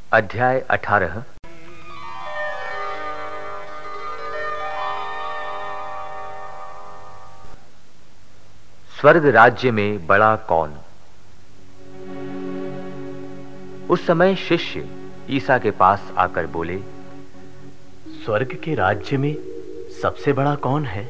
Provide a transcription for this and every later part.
अध्याय 18। स्वर्ग राज्य में बड़ा कौन। उस समय शिष्य ईसा के पास आकर बोले, स्वर्ग के राज्य में सबसे बड़ा कौन है?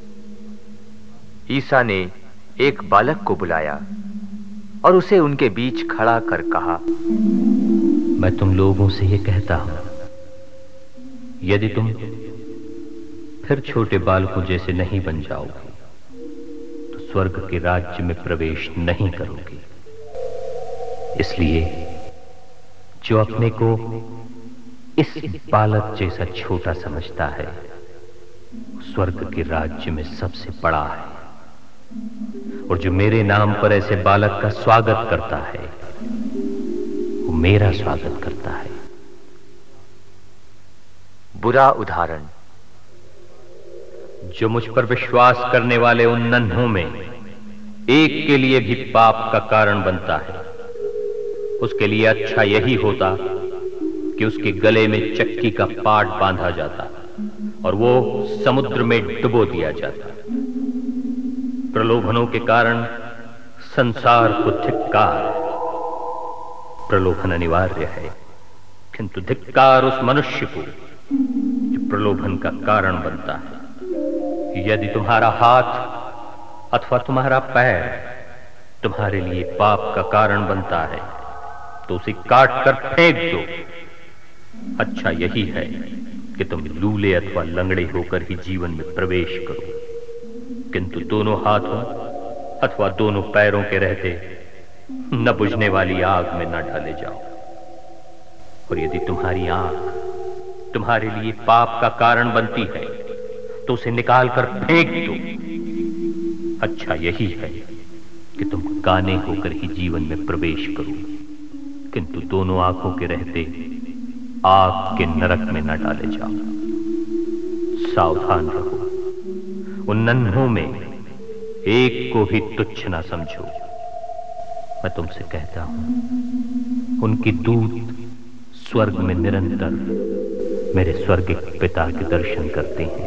ईसा ने एक बालक को बुलाया और उसे उनके बीच खड़ा कर कहा, मैं तुम लोगों से ये कहता हूं, यदि तुम फिर छोटे बालकों जैसे नहीं बन जाओगे तो स्वर्ग के राज्य में प्रवेश नहीं करोगे। इसलिए जो अपने को इस बालक जैसा छोटा समझता है, स्वर्ग के राज्य में सबसे बड़ा है। और जो मेरे नाम पर ऐसे बालक का स्वागत करता है, वो मेरा स्वागत करता है। बुरा उदाहरण। जो मुझ पर विश्वास करने वाले उन नन्हों में एक के लिए भी पाप का कारण बनता है, उसके लिए अच्छा यही होता कि उसके गले में चक्की का पाट बांधा जाता और वो समुद्र में डुबो दिया जाता। प्रलोभनों के कारण संसार को धिक्कार। प्रलोभन अनिवार्य है, किंतु धिक्कार उस मनुष्य को जो प्रलोभन का कारण बनता है। यदि तुम्हारा हाथ अथवा तुम्हारा पैर तुम्हारे लिए पाप का कारण बनता है तो उसे काट कर फेंक दो। अच्छा यही है कि तुम लूले अथवा लंगड़े होकर ही जीवन में प्रवेश करो, किंतु दोनों हाथों अथवा दोनों पैरों के रहते न बुझने वाली आग में न डाले जाओ। और यदि तुम्हारी आंख तुम्हारे लिए पाप का कारण बनती है तो उसे निकाल कर फेंक दो। अच्छा यही है कि तुम काने होकर ही जीवन में प्रवेश करो, किंतु दोनों आंखों के रहते आग के नरक में न डाले जाओ। सावधान रहो, उन नन्हों में एक को भी तुच्छ ना समझो। मैं तुमसे कहता हूं, उनकी दूत स्वर्ग में निरंतर मेरे स्वर्गिक पिता के दर्शन करते हैं।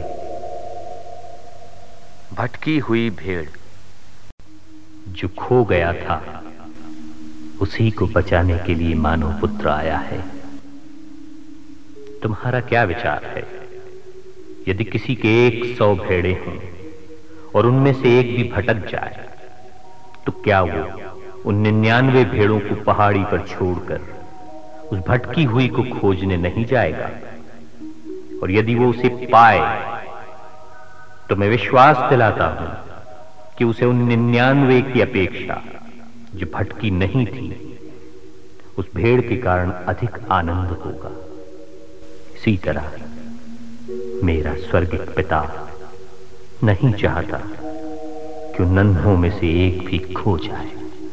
भटकी हुई भेड़। जो खो गया था उसी को बचाने के लिए मानव पुत्र आया है। तुम्हारा क्या विचार है? यदि किसी के 100 भेड़ें हों और उनमें से एक भी भटक जाए तो क्या वो उन 99 भेड़ों को पहाड़ी पर छोड़कर उस भटकी हुई को खोजने नहीं जाएगा? और यदि वो उसे पाए तो मैं विश्वास दिलाता हूं कि उसे उन 99 की अपेक्षा जो भटकी नहीं थी उस भेड़ के कारण अधिक आनंद होगा। इसी तरह मेरा स्वर्गिक पिता नहीं चाहता कि उन नन्हों में से एक भी खो जाए।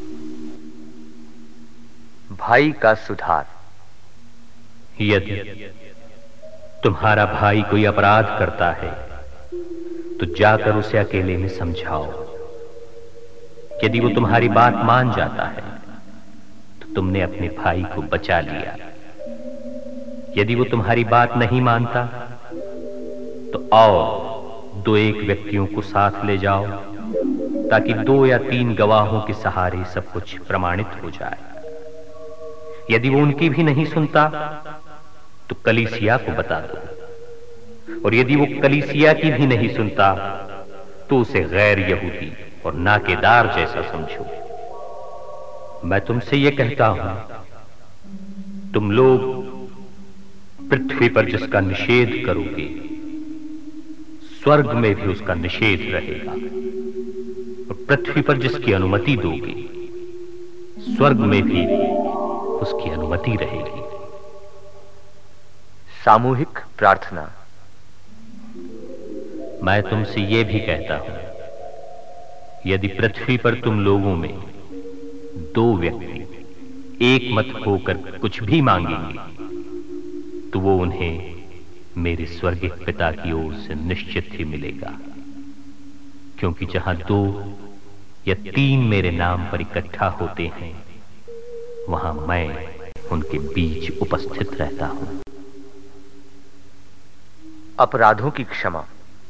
भाई का सुधार। यदि तुम्हारा भाई कोई अपराध करता है तो जाकर उसे अकेले में समझाओ। यदि वो तुम्हारी बात मान जाता है तो तुमने अपने भाई को बचा लिया। यदि वो तुम्हारी बात नहीं मानता तो और 2-1 व्यक्तियों को साथ ले जाओ ताकि 2 या 3 गवाहों के सहारे सब कुछ प्रमाणित हो जाए। यदि वो उनकी भी नहीं सुनता तो कलीसिया को बता दो, और यदि वो कलीसिया की भी नहीं सुनता तो उसे गैर यहूदी और नाकेदार जैसा समझो। मैं तुमसे यह कहता हूं, तुम लोग पृथ्वी पर जिसका निषेध करोगे स्वर्ग में भी उसका निषेध रहेगा, और पृथ्वी पर जिसकी अनुमति दोगे स्वर्ग में भी उसकी अनुमति रहेगी। सामूहिक प्रार्थना। मैं तुमसे यह भी कहता हूं, यदि पृथ्वी पर तुम लोगों में 2 व्यक्ति एक मत होकर कुछ भी मांगेंगे तो वो उन्हें मेरे स्वर्गिक पिता की ओर से निश्चित ही मिलेगा। क्योंकि जहां 2 या 3 मेरे नाम पर इकट्ठा होते हैं वहां मैं उनके बीच उपस्थित रहता हूं। अपराधों की क्षमा।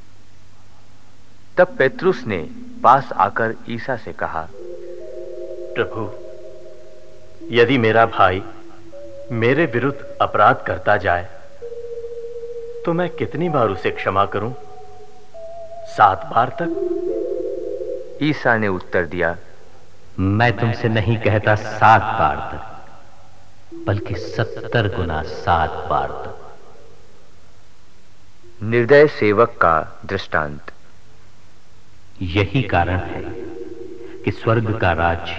तब पेत्रुस ने पास आकर ईसा से कहा, प्रभु, यदि मेरा भाई मेरे विरुद्ध अपराध करता जाए तो मैं कितनी बार उसे क्षमा करूं? 7 बार तक? ईसा ने उत्तर दिया, मैं तुमसे नहीं कहता 7 बार तक, बल्कि 70 गुना 7 बार तक। निर्दय सेवक का दृष्टांत। यही कारण है कि स्वर्ग का राज्य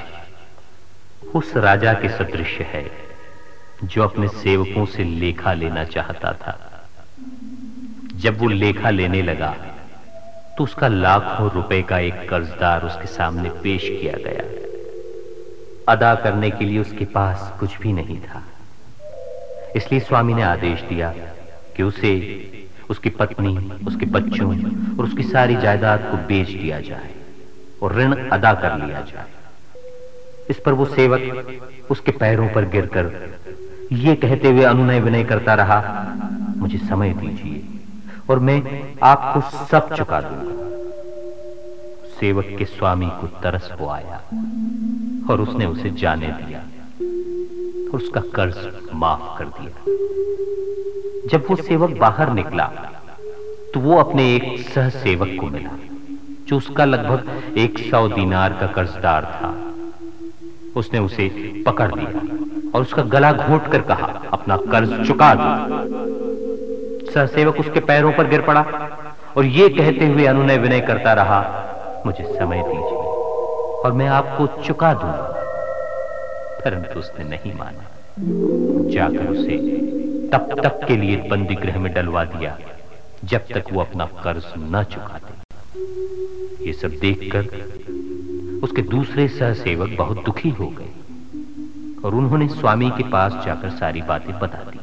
उस राजा के सदृश है जो अपने सेवकों से लेखा लेना चाहता था। जब वो लेखा लेने लगा तो उसका लाखों रुपए का एक कर्जदार उसके सामने पेश किया गया। अदा करने के लिए उसके पास कुछ भी नहीं था। इसलिए स्वामी ने आदेश दिया कि उसे, उसकी पत्नी, उसके बच्चों और उसकी सारी जायदाद को बेच दिया जाए और ऋण अदा कर लिया जाए। इस पर वो सेवक उसके पैरों पर गिरकर ये कहते हुए अनुनय विनय करता रहा, मुझे समय दीजिए और मैं आपको सब चुका दूंगा। सेवक के स्वामी को तरस हो आया और उसने उसे जाने दिया और उसका कर्ज माफ कर दिया। जब वो सेवक बाहर निकला तो वो अपने एक सह सेवक को मिला जो उसका लगभग 100 दीनार का कर्जदार था। उसने उसे पकड़ लिया और उसका गला घोंट कर कहा, अपना कर्ज चुका दो। सहसेवक उसके पैरों पर गिर पड़ा और ये कहते हुए अनुनय विनय करता रहा, मुझे समय दीजिए और मैं आपको चुका दूंगा। परंतु उसने नहीं माना। जाकर उसे तब तक के लिए बंदी गृह में डलवा दिया जब तक वो अपना कर्ज न चुका दे। ये सब देखकर उसके दूसरे सहसेवक बहुत दुखी हो गए और उन्होंने स्वामी के पास जाकर सारी बातें बता दी।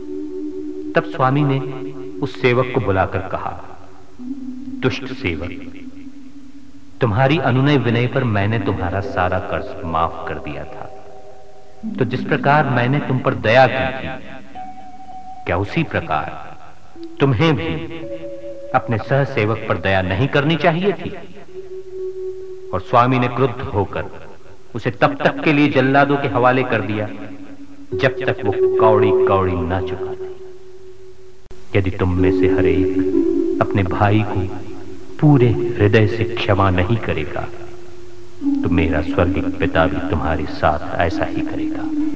तब स्वामी ने उस सेवक को बुलाकर कहा, दुष्ट सेवक, तुम्हारी अनुनय विनय पर मैंने तुम्हारा सारा कर्ज माफ कर दिया था। तो जिस प्रकार मैंने तुम पर दया की थी, क्या उसी प्रकार तुम्हें भी अपने सह सेवक पर दया नहीं करनी चाहिए थी? और स्वामी ने क्रुद्ध होकर उसे तब तक के लिए जल्लादों के हवाले कर दिया जब तक वो कौड़ी कौड़ी ना चुका दे। यदि तुम में से हर एक अपने भाई को पूरे हृदय से क्षमा नहीं करेगा तो मेरा स्वर्गीय पिता भी तुम्हारे साथ ऐसा ही करेगा।